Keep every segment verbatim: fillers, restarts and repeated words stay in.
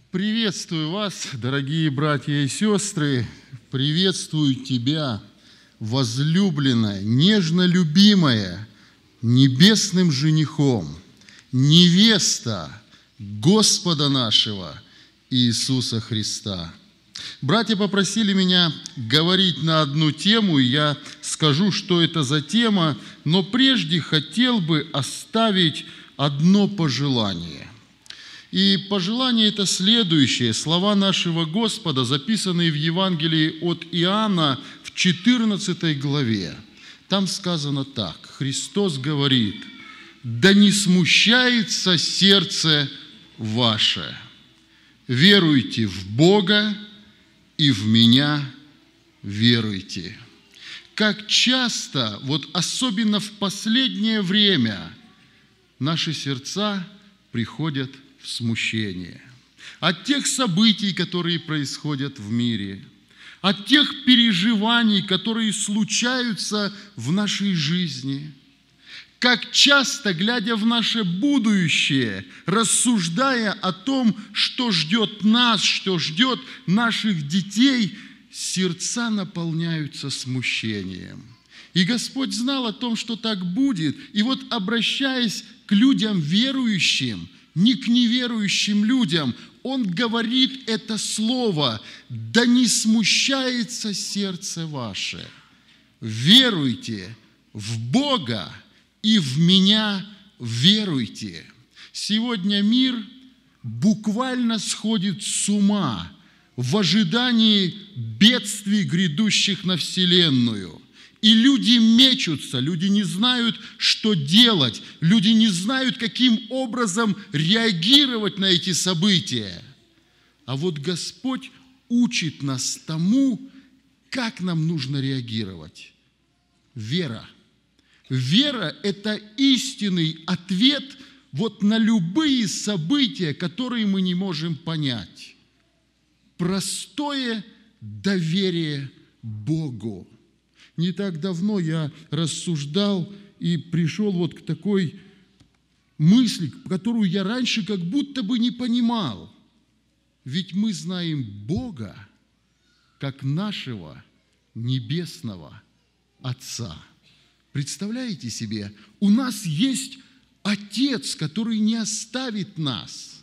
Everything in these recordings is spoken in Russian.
Приветствую вас, дорогие братья и сестры, приветствую тебя, возлюбленная, нежно любимая, небесным женихом, невеста Господа нашего Иисуса Христа. Братья попросили меня говорить на одну тему, и я скажу, что это за тема, но прежде хотел бы оставить одно пожелание. И пожелание это следующее. Слова нашего Господа, записанные в Евангелии от Иоанна в четырнадцатой главе. Там сказано так. Христос говорит: «Да не смущается сердце ваше. Веруйте в Бога и в Меня веруйте». Как часто, вот особенно в последнее время, наши сердца приходят в смущение от тех событий, которые происходят в мире, от тех переживаний, которые случаются в нашей жизни. Как часто, глядя в наше будущее, рассуждая о том, что ждет нас, что ждет наших детей, сердца наполняются смущением. И Господь знал о том, что так будет. И вот, обращаясь к людям верующим, не к неверующим людям, Он говорит это слово: «Да не смущается сердце ваше. Веруйте в Бога и в Меня веруйте». Сегодня мир буквально сходит с ума в ожидании бедствий, грядущих на Вселенную. И люди мечутся, люди не знают, что делать, люди не знают, каким образом реагировать на эти события. А вот Господь учит нас тому, как нам нужно реагировать. Вера. Вера – это истинный ответ вот на любые события, которые мы не можем понять. Простое доверие Богу. Не так давно я рассуждал и пришел вот к такой мысли, которую я раньше как будто бы не понимал. Ведь мы знаем Бога как нашего небесного Отца. Представляете себе, у нас есть Отец, который не оставит нас.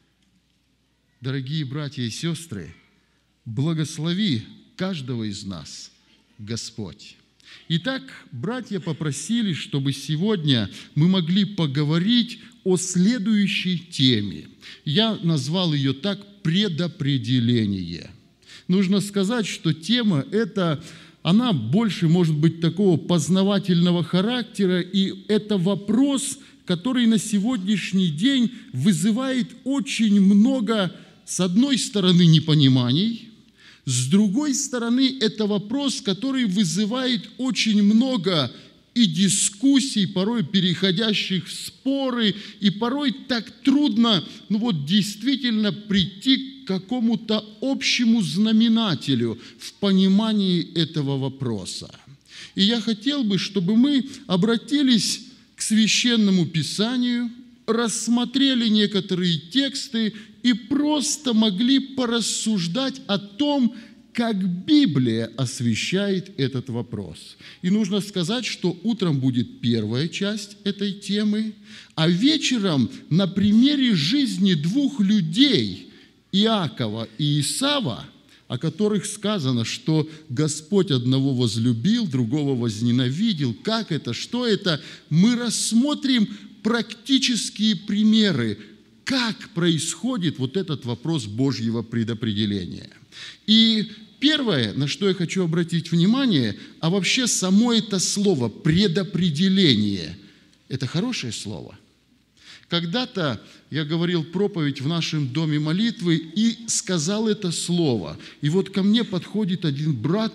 Дорогие братья и сестры, благослови каждого из нас Господь. Итак, братья попросили, чтобы сегодня мы могли поговорить о следующей теме. Я назвал ее так: предопределение. Нужно сказать, что тема эта, она больше может быть такого познавательного характера, и это вопрос, который на сегодняшний день вызывает очень много, с одной стороны, непониманий. С другой стороны, это вопрос, который вызывает очень много и дискуссий, порой переходящих в споры, и порой так трудно, ну вот действительно прийти к какому-то общему знаменателю в понимании этого вопроса. И я хотел бы, чтобы мы обратились к Священному Писанию, рассмотрели некоторые тексты и просто могли порассуждать о том, как Библия освещает этот вопрос. И нужно сказать, что утром будет первая часть этой темы, а вечером на примере жизни двух людей, Иакова и Исава, о которых сказано, что Господь одного возлюбил, другого возненавидел, как это, что это, мы рассмотрим практические примеры, как происходит вот этот вопрос Божьего предопределения. И первое, на что я хочу обратить внимание, а вообще само это слово «предопределение» – это хорошее слово. Когда-то я говорил проповедь в нашем доме молитвы и сказал это слово. И вот ко мне подходит один брат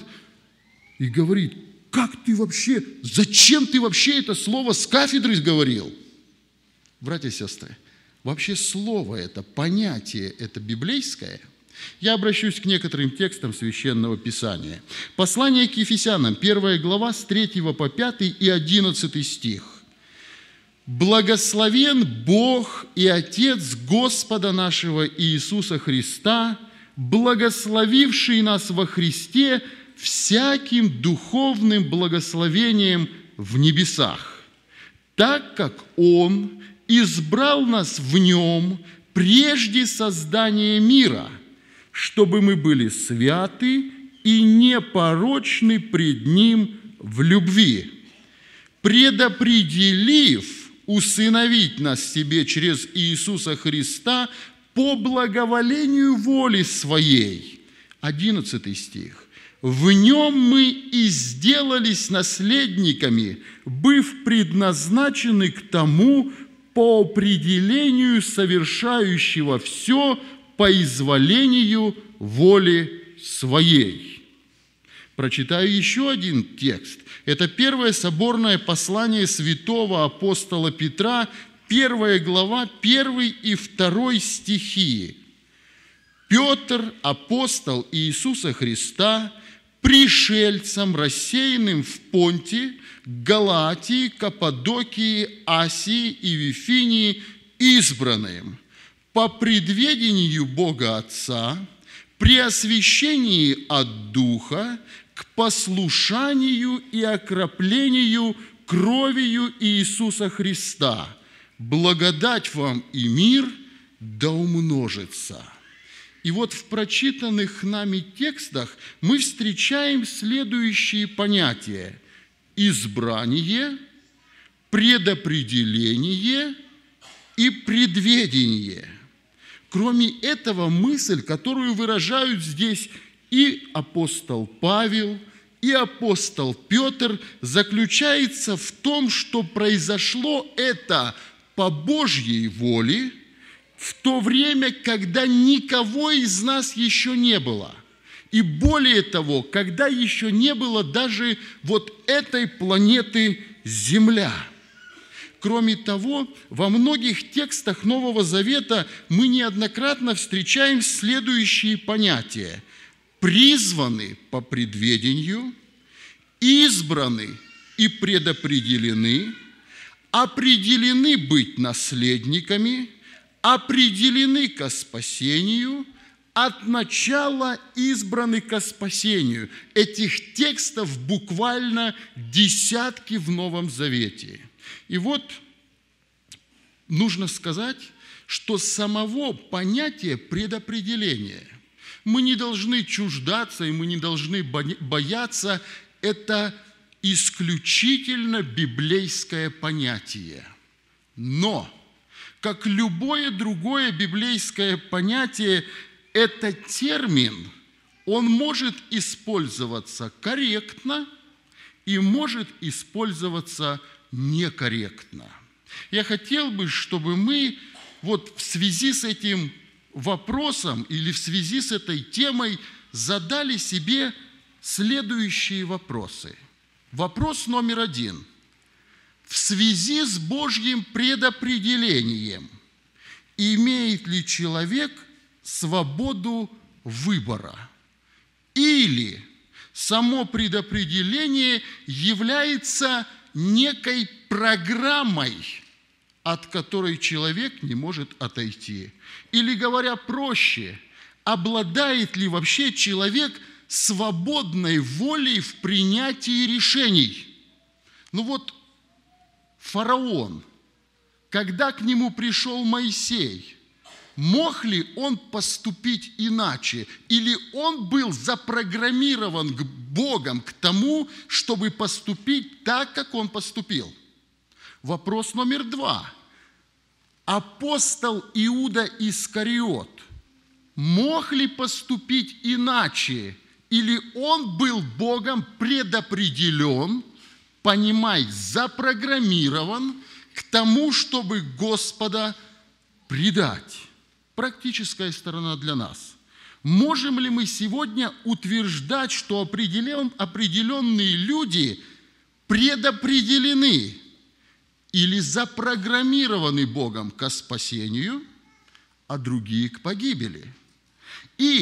и говорит: «Как ты вообще, зачем ты вообще это слово с кафедры говорил?» Братья и сестры, вообще слово это, понятие это библейское. Я обращусь к некоторым текстам Священного Писания. Послание к Ефесянам, первая глава, с третьего по пятый и одиннадцатый стих. Благословен Бог и Отец Господа нашего Иисуса Христа, благословивший нас во Христе всяким духовным благословением в небесах, так как Он избрал нас в Нем прежде создания мира, чтобы мы были святы и непорочны пред Ним в любви, предопределив усыновить нас себе через Иисуса Христа по благоволению воли Своей. Одиннадцатый стих. В Нем мы и сделались наследниками, быв предназначены к тому по определению совершающего все по изволению воли Своей. Прочитаю еще один текст. Это первое соборное послание святого апостола Петра, первая глава, первый и второй стихи. Петр, апостол Иисуса Христа, пришельцам, рассеянным в Понте, Галатии, Каппадокии, Асии и Вифинии, избранным, по предведению Бога Отца, при освящении от Духа, к послушанию и окроплению кровью Иисуса Христа. Благодать вам и мир да умножится. И вот в прочитанных нами текстах мы встречаем следующие понятия: избрание, предопределение и предведение. Кроме этого, мысль, которую выражают здесь и апостол Павел, и апостол Петр, заключается в том, что произошло это по Божьей воле в то время, когда никого из нас еще не было. И более того, когда еще не было даже вот этой планеты Земля. Кроме того, во многих текстах Нового Завета мы неоднократно встречаем следующие понятия: призваны по предведению, избраны и предопределены, определены быть наследниками, определены ко спасению, от начала избраны ко спасению. Этих текстов буквально десятки в Новом Завете. И вот нужно сказать, что самого понятия предопределения мы не должны чуждаться и мы не должны бояться. Это исключительно библейское понятие. Но, как любое другое библейское понятие, этот термин, он может использоваться корректно и может использоваться некорректно. Я хотел бы, чтобы мы вот в связи с этим вопросом или в связи с этой темой задали себе следующие вопросы. Вопрос номер один. В связи с Божьим предопределением имеет ли человек свободу выбора? Или само предопределение является некой программой, от которой человек не может отойти? Или, говоря проще, обладает ли вообще человек свободной волей в принятии решений? Ну вот фараон, когда к нему пришел Моисей, мог ли он поступить иначе? Или он был запрограммирован к Богом к тому, чтобы поступить так, как он поступил? Вопрос номер два. Апостол Иуда Искариот мог ли поступить иначе? Или он был Богом предопределен, понимай, запрограммирован к тому, чтобы Господа предать? Практическая сторона для нас. Можем ли мы сегодня утверждать, что определен, определенные люди предопределены или запрограммированы Богом ко спасению, а другие к погибели? И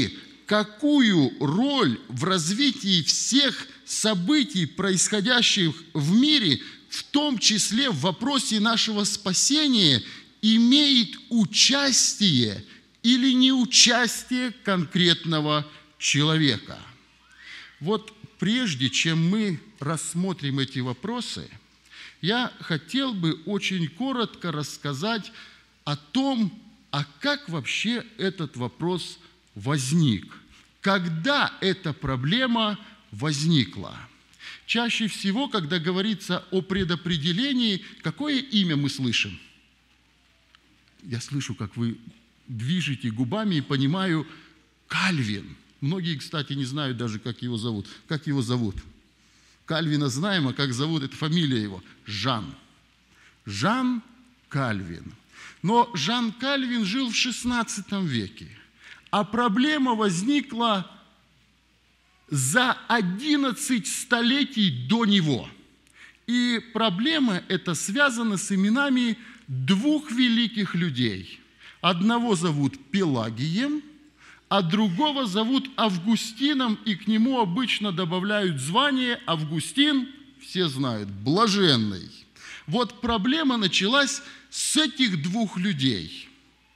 какую роль в развитии всех событий, происходящих в мире, в том числе в вопросе нашего спасения, имеет участие или неучастие конкретного человека. Вот прежде чем мы рассмотрим эти вопросы, я хотел бы очень коротко рассказать о том, а как вообще этот вопрос возник, когда эта проблема возникла. Чаще всего, когда говорится о предопределении, какое имя мы слышим? Я слышу, как вы движете губами и понимаю, Кальвин. Многие, кстати, не знают даже, как его зовут. Как его зовут? Кальвина знаем, а как зовут, это фамилия его. Жан. Жан Кальвин. Но Жан Кальвин жил в шестнадцатом веке, а проблема возникла за одиннадцать столетий до него. И проблема эта связана с именами двух великих людей. Одного зовут Пелагием, а другого зовут Августином, и к нему обычно добавляют звание Августин, все знают, блаженный. Вот проблема началась с этих двух людей.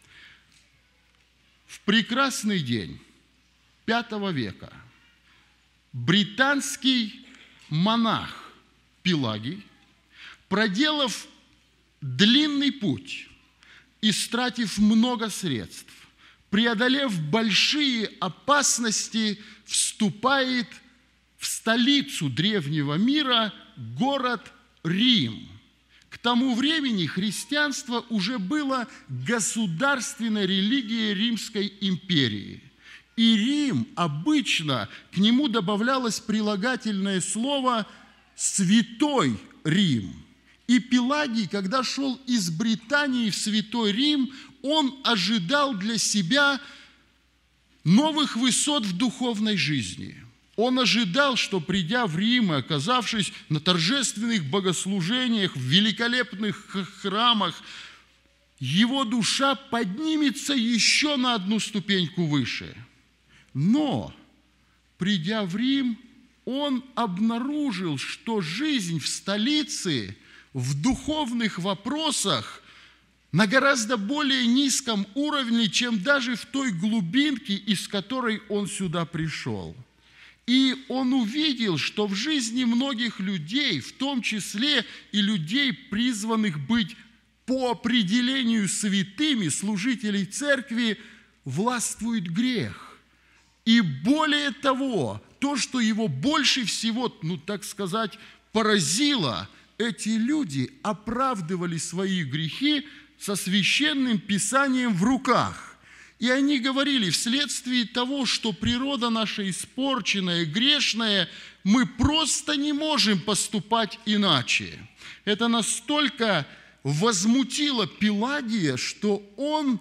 В прекрасный день пятого века британский монах Пелагий, проделав длинный путь, истратив много средств, преодолев большие опасности, вступает в столицу древнего мира, город Рим. К тому времени христианство уже было государственной религией Римской империи. И Рим обычно, к нему добавлялось прилагательное слово «святой Рим». И Пелагий, когда шел из Британии в Святой Рим, он ожидал для себя новых высот в духовной жизни. Он ожидал, что, придя в Рим и оказавшись на торжественных богослужениях, в великолепных храмах, его душа поднимется еще на одну ступеньку выше. Но, придя в Рим, он обнаружил, что жизнь в столице в духовных вопросах на гораздо более низком уровне, чем даже в той глубинке, из которой он сюда пришел. И он увидел, что в жизни многих людей, в том числе и людей, призванных быть по определению святыми, служителей церкви, властвует грех. И более того, то, что его больше всего, ну так сказать, поразило, эти люди оправдывали свои грехи со священным писанием в руках. И они говорили, вследствие того, что природа наша испорченная, грешная, мы просто не можем поступать иначе. Это настолько возмутило Пелагия, что он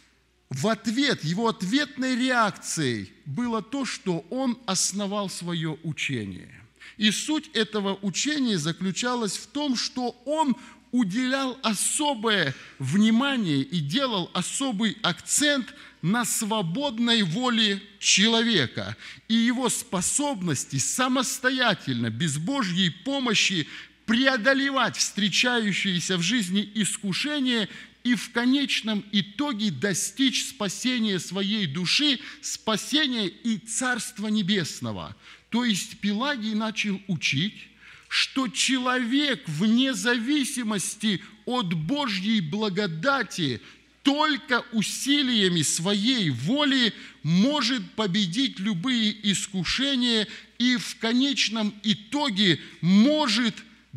в ответ, его ответной реакцией было то, что он основал свое учение. И суть этого учения заключалась в том, что он уделял особое внимание и делал особый акцент на свободной воле человека и его способности самостоятельно, без Божьей помощи, преодолевать встречающиеся в жизни искушения и в конечном итоге достичь спасения своей души, спасения и Царства Небесного. То есть Пелагий начал учить, что человек вне зависимости от Божьей благодати только усилиями своей воли может победить любые искушения и в конечном итоге может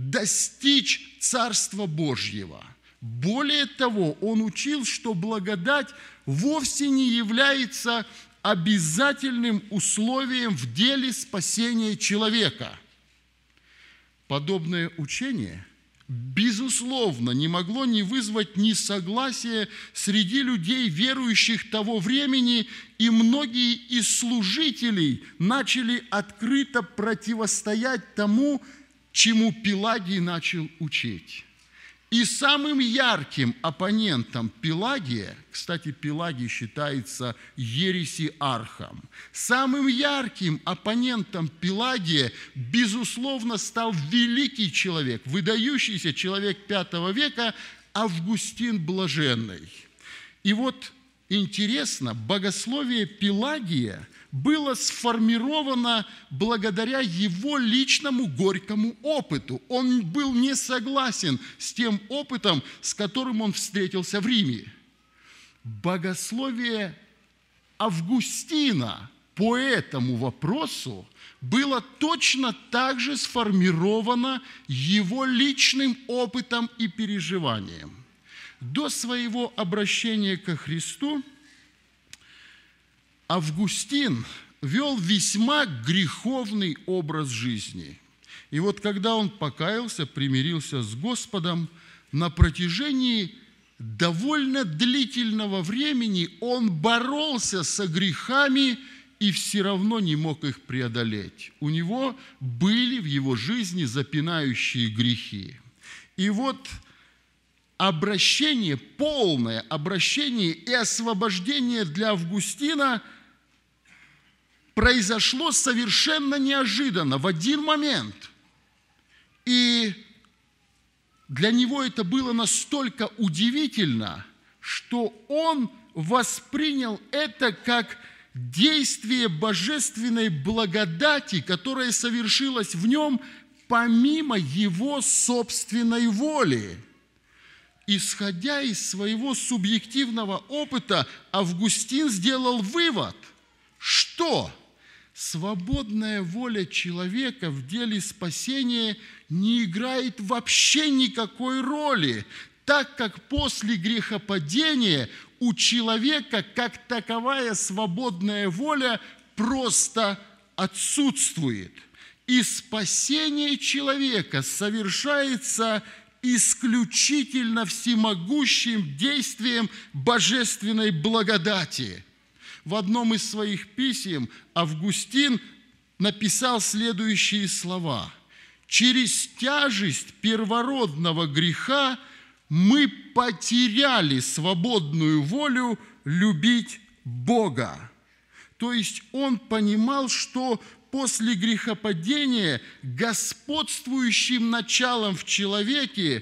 достичь Царства Божьего. Более того, он учил, что благодать вовсе не является обязательным условием в деле спасения человека. Подобное учение, безусловно, не могло не вызвать несогласия среди людей, верующих того времени, и многие из служителей начали открыто противостоять тому, чему Пелагий начал учить. И самым ярким оппонентом Пелагия, кстати, Пелагий считается ересиархом, самым ярким оппонентом Пелагия, безусловно, стал великий человек, выдающийся человек пятого века Августин Блаженный. И вот интересно, богословие Пелагия было сформировано благодаря его личному горькому опыту. Он был не согласен с тем опытом, с которым он встретился в Риме. Богословие Августина по этому вопросу было точно так же сформировано его личным опытом и переживанием. До своего обращения ко Христу Августин вел весьма греховный образ жизни. И вот когда он покаялся, примирился с Господом, на протяжении довольно длительного времени он боролся со грехами и все равно не мог их преодолеть. У него были в его жизни запинающие грехи. И вот обращение, полное обращение и освобождение для Августина произошло совершенно неожиданно, в один момент. И для него это было настолько удивительно, что он воспринял это как действие божественной благодати, которое совершилось в нем помимо его собственной воли. Исходя из своего субъективного опыта, Августин сделал вывод, что свободная воля человека в деле спасения не играет вообще никакой роли, так как после грехопадения у человека как таковая свободная воля просто отсутствует. И спасение человека совершается исключительно всемогущим действием божественной благодати. В одном из своих писем Августин написал следующие слова: «Через тяжесть первородного греха мы потеряли свободную волю любить Бога». То есть он понимал, что после грехопадения господствующим началом в человеке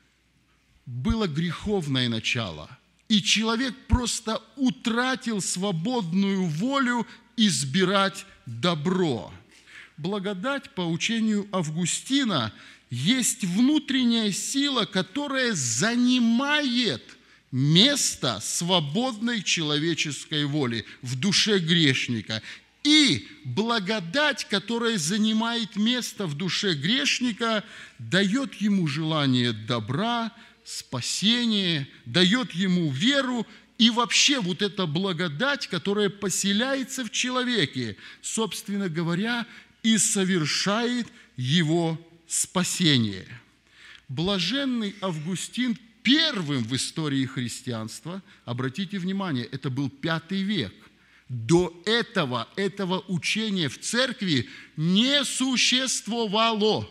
было греховное начало. И человек просто утратил свободную волю избирать добро. Благодать, по учению Августина, есть внутренняя сила, которая занимает место свободной человеческой воли в душе грешника. И благодать, которая занимает место в душе грешника, дает ему желание добра, спасение, дает ему веру. И вообще вот эта благодать, которая поселяется в человеке, собственно говоря, и совершает его спасение. Блаженный Августин первым в истории христианства, обратите внимание, это был пятый век. До этого этого учения в церкви не существовало.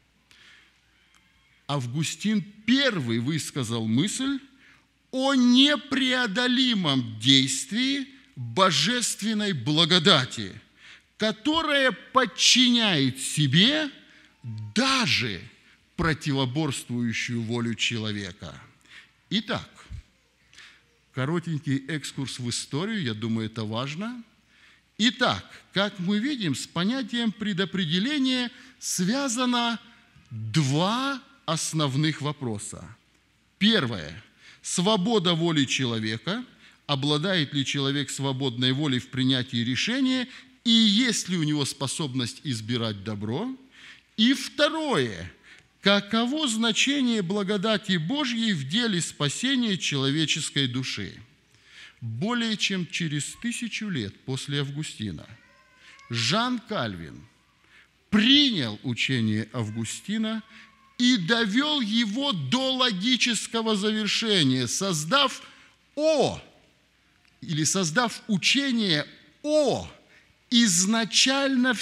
Августин первый высказал мысль о непреодолимом действии божественной благодати, которая подчиняет себе даже противоборствующую волю человека. Итак, коротенький экскурс в историю, я думаю, это важно. Итак, как мы видим, с понятием предопределения связано два основных вопроса. Первое. Свобода воли человека. Обладает ли человек свободной волей в принятии решения, и есть ли у него способность избирать добро? И второе. Каково значение благодати Божьей в деле спасения человеческой души? Более чем через тысячу лет после Августина Жан Кальвин принял учение Августина и довел его до логического завершения, создав о, или создав учение о изначально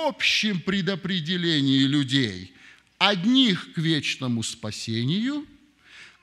всеобщем предопределении людей, одних к вечному спасению,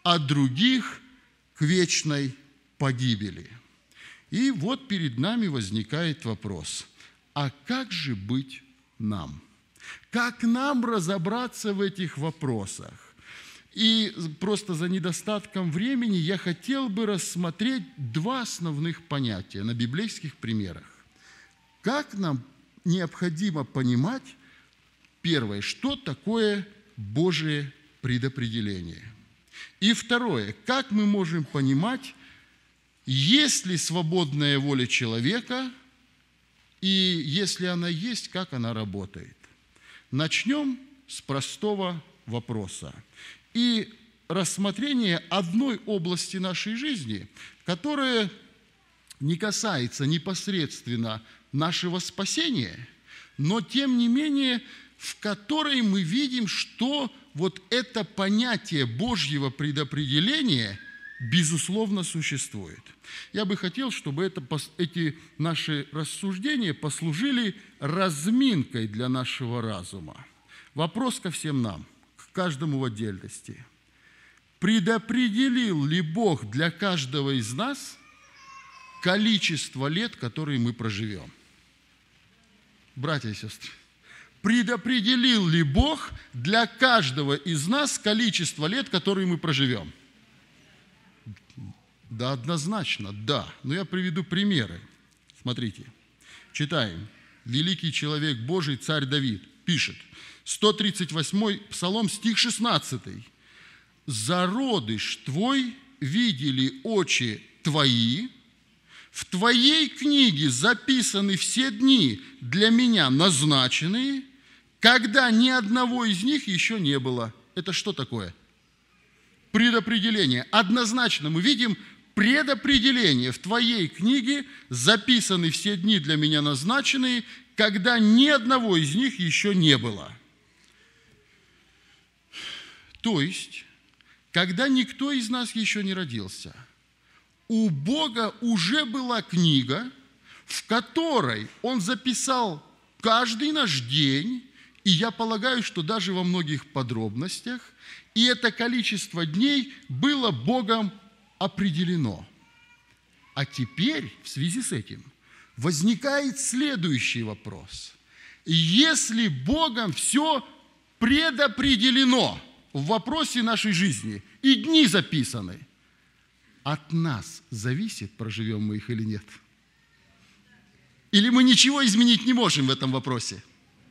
а других к вечной погибели. И вот перед нами возникает вопрос, а как же быть нам? Как нам разобраться в этих вопросах? И просто за недостатком времени я хотел бы рассмотреть два основных понятия на библейских примерах. Как нам необходимо понимать, первое, что такое Божие предопределение? И второе, как мы можем понимать, есть ли свободная воля человека, и если она есть, как она работает? Начнем с простого вопроса и рассмотрения одной области нашей жизни, которая не касается непосредственно нашего спасения, но тем не менее, в которой мы видим, что вот это понятие Божьего предопределения безусловно существует. Я бы хотел, чтобы это, эти наши рассуждения послужили разминкой для нашего разума. Вопрос ко всем нам, к каждому в отдельности. Предопределил ли Бог для каждого из нас количество лет, которые мы проживем? Братья и сестры, предопределил ли Бог для каждого из нас количество лет, которые мы проживем? Да, однозначно, да. Но я приведу примеры. Смотрите, читаем. Великий человек Божий, царь Давид, пишет, сто тридцать восьмой Псалом, стих шестнадцатый. «Зародыш твой видели очи твои, в твоей книге записаны все дни для меня назначенные, когда ни одного из них еще не было». Это что такое? Предопределение. Однозначно мы видим предопределение. В твоей книге записаны все дни для меня назначенные, когда ни одного из них еще не было. То есть, когда никто из нас еще не родился, у Бога уже была книга, в которой Он записал каждый наш день, и я полагаю, что даже во многих подробностях, и это количество дней было Богом определено. А теперь, в связи с этим, возникает следующий вопрос. Если Богом все предопределено в вопросе нашей жизни, и дни записаны, от нас зависит, проживем мы их или нет? Или мы ничего изменить не можем в этом вопросе?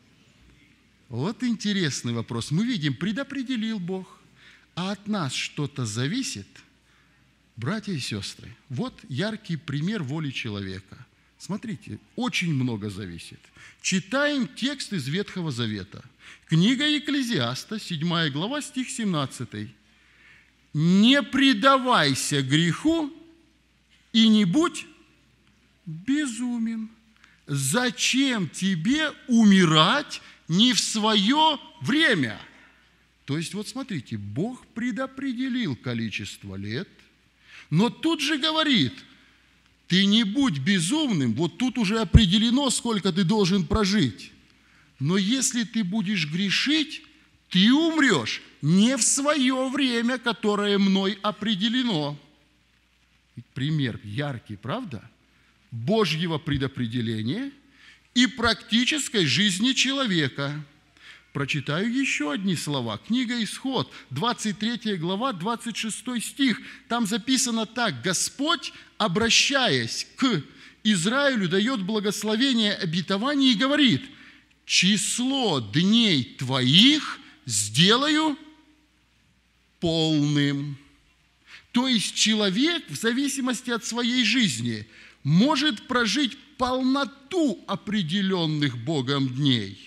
Вот интересный вопрос. Мы видим, предопределил Бог, а от нас что-то зависит? Братья и сестры, вот яркий пример воли человека. Смотрите, очень много зависит. Читаем текст из Ветхого Завета. Книга Екклезиаста, седьмая глава, стих семнадцатый. «Не предавайся греху и не будь безумен. Зачем тебе умирать не в свое время?» То есть, вот смотрите, Бог предопределил количество лет, но тут же говорит, ты не будь безумным, вот тут уже определено, сколько ты должен прожить. Но если ты будешь грешить, ты умрешь не в свое время, которое мной определено. Пример яркий, правда? Божьего предопределения и практической жизни человека. Прочитаю еще одни слова. Книга Исход, двадцать третья глава, двадцать шестой стих. Там записано так. «Господь, обращаясь к Израилю, дает благословение обетования и говорит, число дней твоих сделаю полным». То есть человек в зависимости от своей жизни может прожить полноту определенных Богом дней.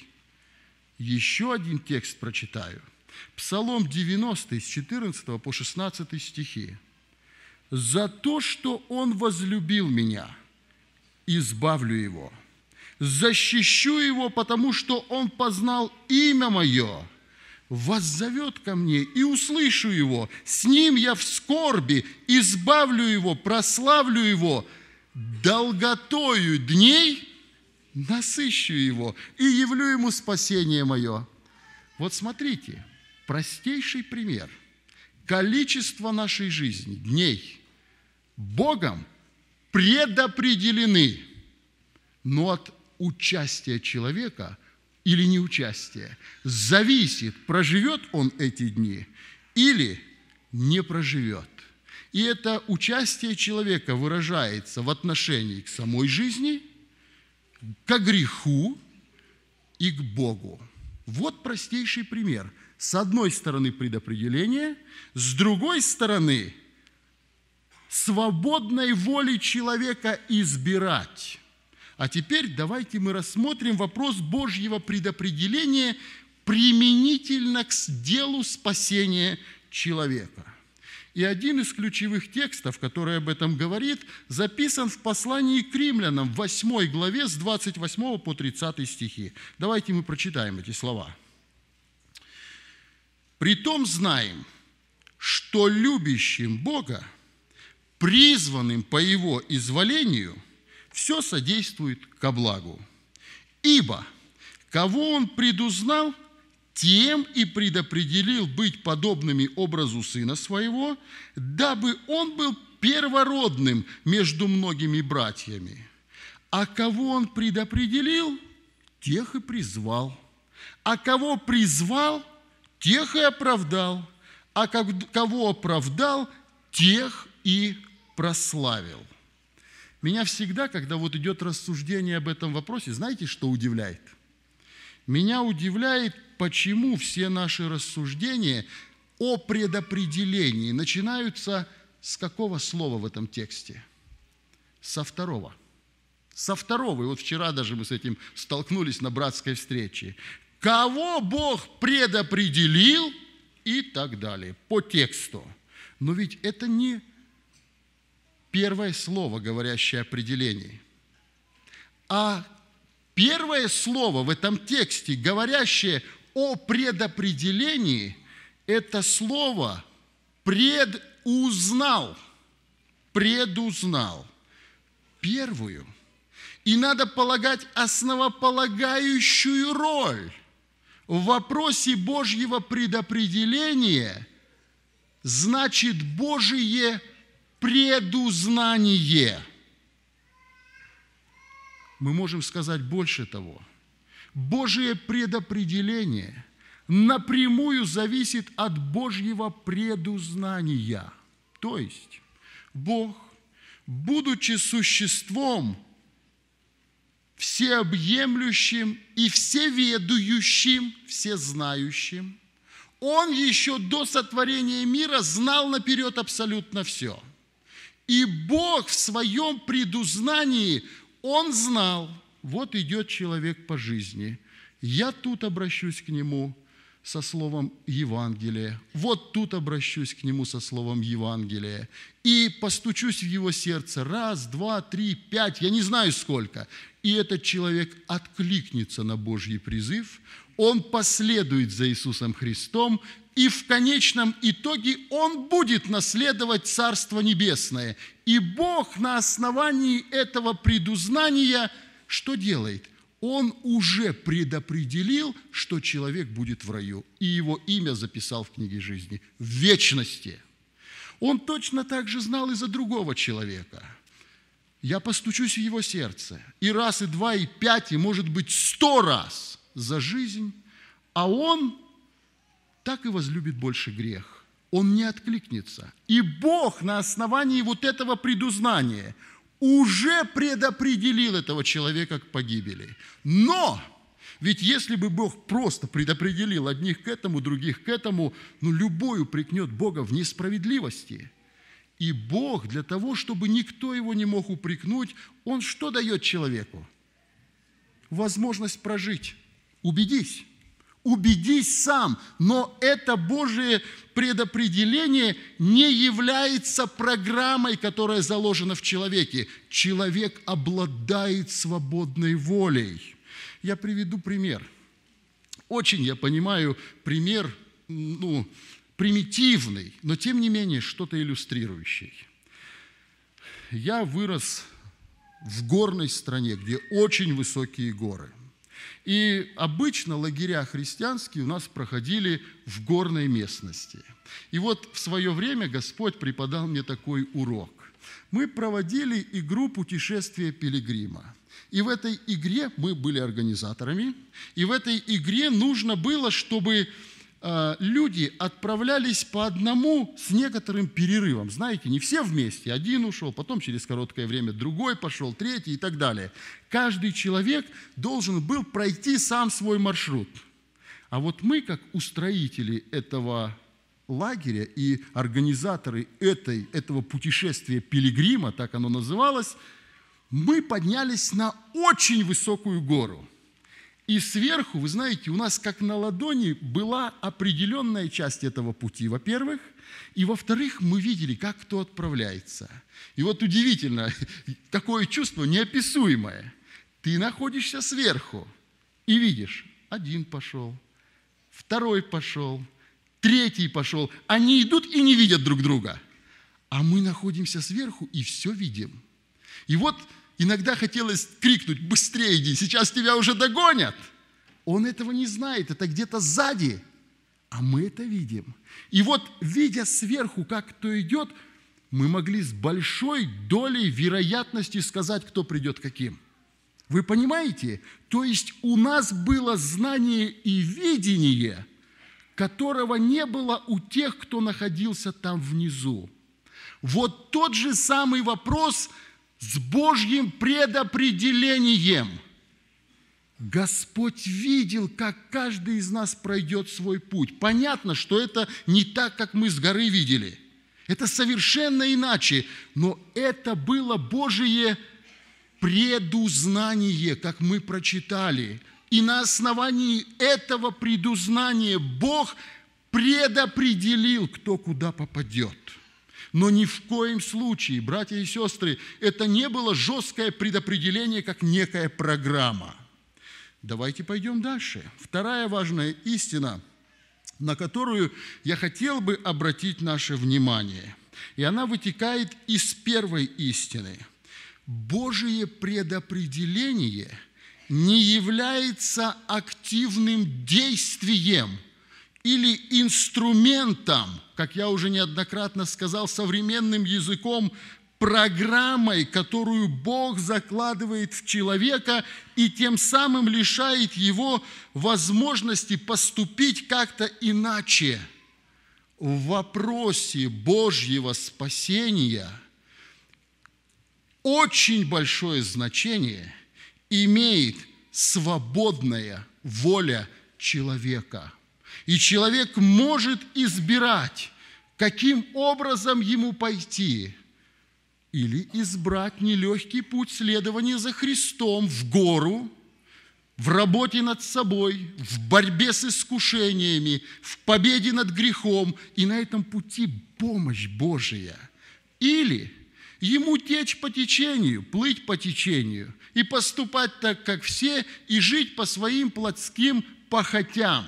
Еще один текст прочитаю. Псалом девяностый, с четырнадцатого по шестнадцатый стихи. «За то, что Он возлюбил меня, избавлю Его. Защищу Его, потому что Он познал имя Мое. Воззовет ко мне, и услышу Его. С Ним я в скорби, избавлю Его, прославлю Его. Долготою дней насыщу Его и явлю Ему спасение Мое». Вот смотрите, простейший пример. количество нашей жизни, дней, Богом предопределены, но от участия человека или неучастия зависит, проживет он эти дни или не проживет. И это участие человека выражается в отношении к самой жизни, к греху и к Богу. Вот простейший пример. С одной стороны предопределение, с другой стороны свободной воли человека избирать. А теперь давайте мы рассмотрим вопрос Божьего предопределения применительно к делу спасения человека. И один из ключевых текстов, который об этом говорит, записан в послании к римлянам в восьмой главе с двадцать восьмого по тридцатый стихи. Давайте мы прочитаем эти слова. «Притом знаем, что любящим Бога, призванным по Его изволению, все содействует ко благу. Ибо кого Он предузнал, тем и предопределил быть подобными образу Сына Своего, дабы Он был первородным между многими братьями. А кого Он предопределил, тех и призвал. А кого призвал, тех и оправдал. А кого оправдал, тех и прославил». Меня всегда, когда вот идет рассуждение об этом вопросе, знаете, что удивляет? Меня удивляет, почему все наши рассуждения о предопределении начинаются с какого слова в этом тексте? Со второго. Со второго. И вот вчера даже мы с этим столкнулись на братской встрече. Кого Бог предопределил и так далее. По тексту. Но ведь это не первое слово, говорящее о определении, а первое слово в этом тексте, говорящее о предопределении, это слово «предузнал». Предузнал. Первую. И надо полагать основополагающую роль в вопросе Божьего предопределения, значит Божие предузнание. Мы можем сказать больше того. Божие предопределение напрямую зависит от Божьего предузнания. То есть Бог, будучи существом всеобъемлющим и всеведущим, всезнающим, Он еще до сотворения мира знал наперед абсолютно все. И Бог в своем предузнании, Он знал, вот идет человек по жизни, я тут обращусь к нему со словом Евангелия, вот тут обращусь к нему со словом Евангелия, и постучусь в его сердце раз, два, три, пять, я не знаю сколько, и этот человек откликнется на Божий призыв, он последует за Иисусом Христом, и в конечном итоге он будет наследовать Царство Небесное. И Бог на основании этого предузнания что делает? Он уже предопределил, что человек будет в раю, и его имя записал в книге жизни в вечности. Он точно так же знал и за другого человека. Я постучусь в его сердце, и раз, и два, и пять, и, может быть, сто раз за жизнь, а он так и возлюбит больше грех. Он не откликнется. И Бог на основании вот этого предузнания уже предопределил этого человека к погибели. Но, ведь если бы Бог просто предопределил одних к этому, других к этому, ну, любой упрекнет Бога в несправедливости. И Бог для того, чтобы никто его не мог упрекнуть, Он что дает человеку? Возможность прожить. Убедись. Убедись сам, но это Божие предопределение не является программой, которая заложена в человеке. Человек обладает свободной волей. Я приведу пример. Очень, я понимаю, пример, ну, примитивный, но тем не менее что-то иллюстрирующий. Я вырос в горной стране, где очень высокие горы. И обычно лагеря христианские у нас проходили в горной местности. И вот в свое время Господь преподал мне такой урок. Мы проводили игру «Путешествие пилигрима». И в этой игре мы были организаторами, и в этой игре нужно было, чтобы э, люди отправлялись по одному с некоторым перерывом. Знаете, не все вместе. Один ушел, потом через короткое время другой пошел, третий и так далее. Каждый человек должен был пройти сам свой маршрут. А вот мы, как устроители этого лагеря и организаторы этой, этого путешествия пилигрима, так оно называлось, мы поднялись на очень высокую гору. И сверху, вы знаете, у нас как на ладони была определенная часть этого пути, во-первых. И, во-вторых, мы видели, как кто отправляется. И вот удивительно, такое чувство неописуемое. Ты находишься сверху и видишь, один пошел, второй пошел, третий пошел. Они идут и не видят друг друга. А мы находимся сверху и все видим. И вот иногда хотелось крикнуть: быстрее иди, сейчас тебя уже догонят. Он этого не знает, это где-то сзади, а мы это видим. И вот, видя сверху, как кто идет, мы могли с большой долей вероятности сказать, кто придет каким. Вы понимаете? То есть у нас было знание и видение, которого не было у тех, кто находился там внизу. Вот тот же самый вопрос с Божьим предопределением. Господь видел, как каждый из нас пройдет свой путь. Понятно, что это не так, как мы с горы видели. Это совершенно иначе. Но это было Божие предузнание, как мы прочитали. И на основании этого предузнания Бог предопределил, кто куда попадет. Но ни в коем случае, братья и сестры, это не было жесткое предопределение, как некая программа. Давайте пойдем дальше. Вторая важная истина, на которую я хотел бы обратить наше внимание. И она вытекает из первой истины. Божие предопределение не является активным действием или инструментом, как я уже неоднократно сказал, современным языком, программой, которую Бог закладывает в человека и тем самым лишает его возможности поступить как-то иначе. В вопросе Божьего спасения очень большое значение имеет свободная воля человека. И человек может избирать, каким образом ему пойти, или избрать нелегкий путь следования за Христом в гору, в работе над собой, в борьбе с искушениями, в победе над грехом, и на этом пути помощь Божия. Или ему течь по течению, плыть по течению, и поступать так, как все, и жить по своим плотским похотям.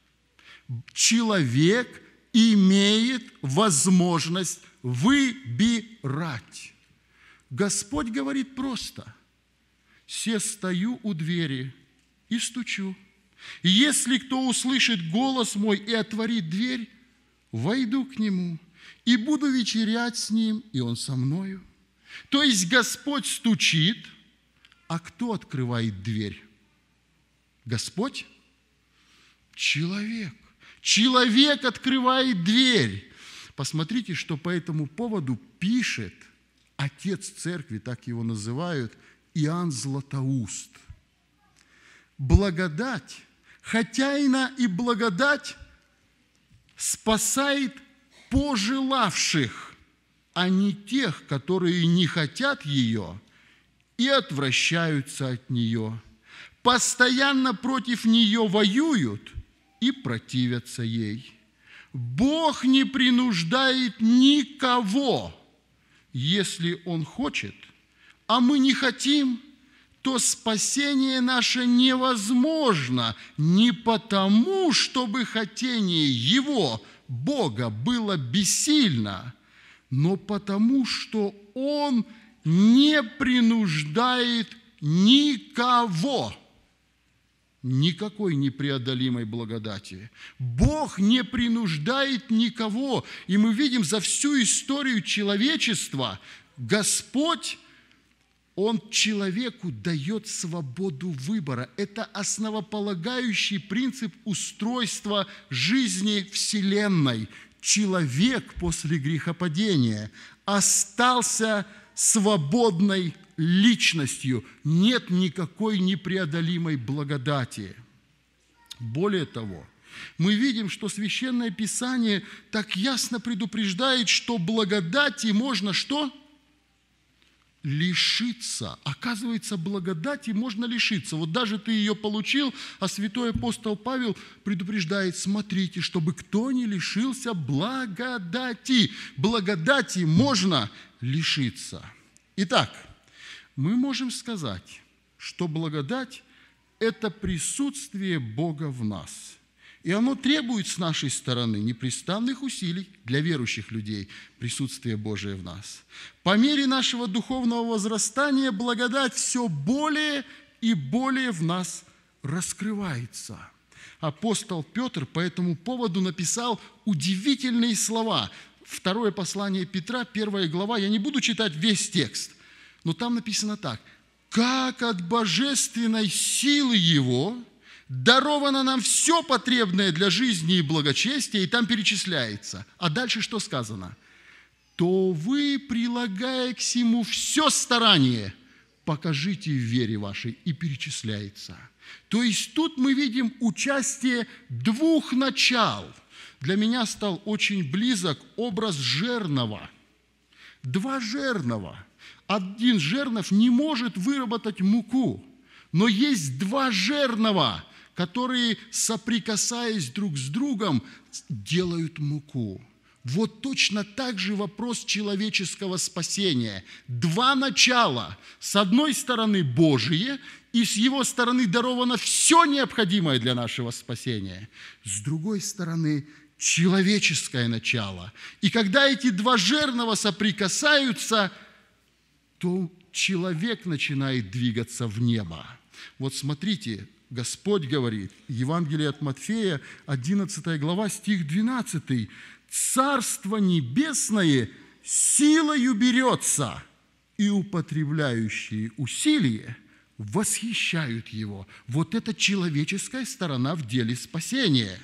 Человек имеет возможность выбирать. Господь говорит просто: «Се стою у двери и стучу. И если кто услышит голос мой и отворит дверь, войду к нему и буду вечерять с ним, и он со мною». То есть Господь стучит, а кто открывает дверь? Господь? Человек. Человек открывает дверь. Посмотрите, что по этому поводу пишет отец церкви, так его называют, Иоанн Златоуст. Благодать, хотя и благодать спасает пожелавших, а не тех, которые не хотят ее и отвращаются от нее, постоянно против нее воюют и противятся ей. Бог не принуждает никого. Если Он хочет, а мы не хотим, то спасение наше невозможно не потому, чтобы хотение Его, Бога, было бессильно, но потому, что Он не принуждает никого. никакой непреодолимой благодати. Бог не принуждает никого. И мы видим за всю историю человечества, Господь, Он человеку дает свободу выбора. Это основополагающий принцип устройства жизни Вселенной. Человек после грехопадения остался свободной личностью. Нет никакой непреодолимой благодати. Более того, мы видим, что Священное Писание так ясно предупреждает, что благодати можно что? Лишиться. Оказывается, благодати можно лишиться. Вот даже ты ее получил, а святой апостол Павел предупреждает: смотрите, чтобы кто не лишился благодати. Благодати можно лишиться. Итак, мы можем сказать, что благодать – это присутствие Бога в нас. И оно требует с нашей стороны непрестанных усилий для верующих людей, присутствие Божие в нас. По мере нашего духовного возрастания благодать все более и более в нас раскрывается. Апостол Петр по этому поводу написал удивительные слова. Второе послание Петра, первая глава, я не буду читать весь текст, но там написано так: «Как от божественной силы Его даровано нам все потребное для жизни и благочестия», и там перечисляется. А дальше что сказано? «То вы, прилагая к сему все старание, покажите в вере вашей», и перечисляется. То есть тут мы видим участие двух начал. Для меня стал очень близок образ жернова. Два жернова. Один жернов не может выработать муку, но есть два жернова, которые, соприкасаясь друг с другом, делают муку. Вот точно так же вопрос человеческого спасения. Два начала. С одной стороны Божие, и с Его стороны даровано все необходимое для нашего спасения. С другой стороны человеческое начало. И когда эти два жернова соприкасаются, то человек начинает двигаться в небо. Вот смотрите, Господь говорит, Евангелие от Матфея, одиннадцатая глава, стих двенадцатый. «Царство небесное силою берется, и употребляющие усилие восхищают его». Вот это человеческая сторона в деле спасения.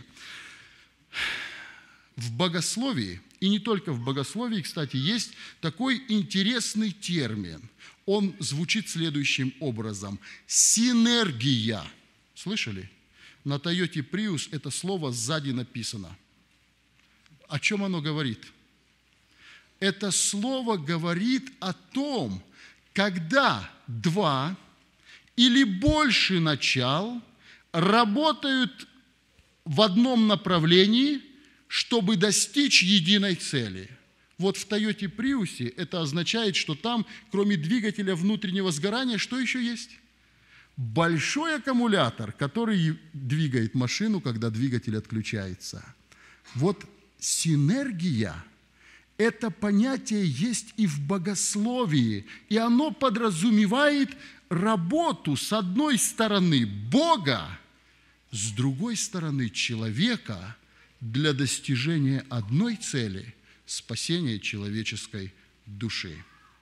В богословии, и не только в богословии, кстати, есть такой интересный термин. Он звучит следующим образом. Синергия. Слышали? На Toyota Prius это слово сзади написано. О чем оно говорит? Это слово говорит о том, когда два или больше начал работают в одном направлении, чтобы достичь единой цели. Вот в Toyota Prius это означает, что там, кроме двигателя внутреннего сгорания, что еще есть? Большой аккумулятор, который двигает машину, когда двигатель отключается. Вот синергия – это понятие есть и в богословии, и оно подразумевает работу с одной стороны Бога, с другой стороны человека для достижения одной цели – спасения человеческой души.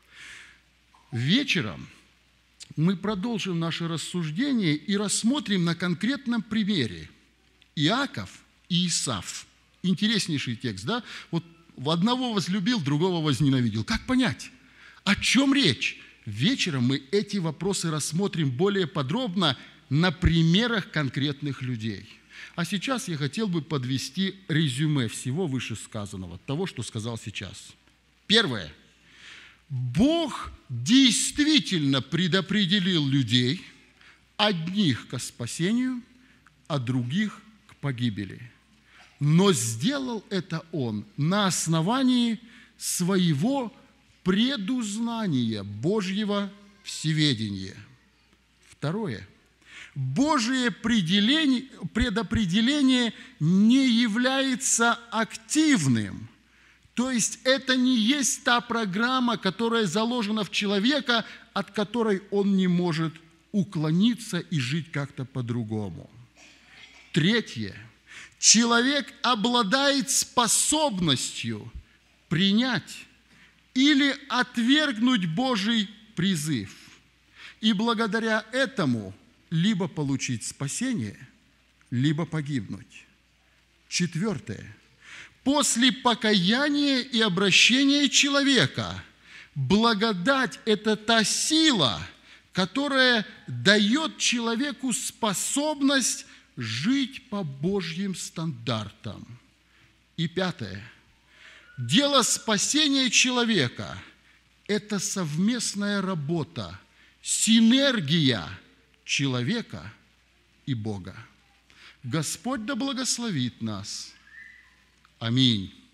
Вечером мы продолжим наше рассуждение и рассмотрим на конкретном примере Иаков и Исав. Интереснейший текст, да? Вот в одного возлюбил, другого возненавидел. Как понять? О чем речь? Вечером мы эти вопросы рассмотрим более подробно на примерах конкретных людей. А сейчас я хотел бы подвести резюме всего вышесказанного, того, что сказал сейчас. Первое. Бог действительно предопределил людей, одних ко спасению, а других к погибели. Но сделал это Он на основании своего предузнания, Божьего всеведения. Второе. Божие предопределение не является активным. То есть это не есть та программа, которая заложена в человека, от которой он не может уклониться и жить как-то по-другому. Третье. Человек обладает способностью принять или отвергнуть Божий призыв, и благодаря этому либо получить спасение, либо погибнуть. Четвертое. После покаяния и обращения человека благодать – это та сила, которая дает человеку способность жить по Божьим стандартам. И пятое. Дело спасения человека – это совместная работа, синергия человека и Бога. Господь да благословит нас. Аминь.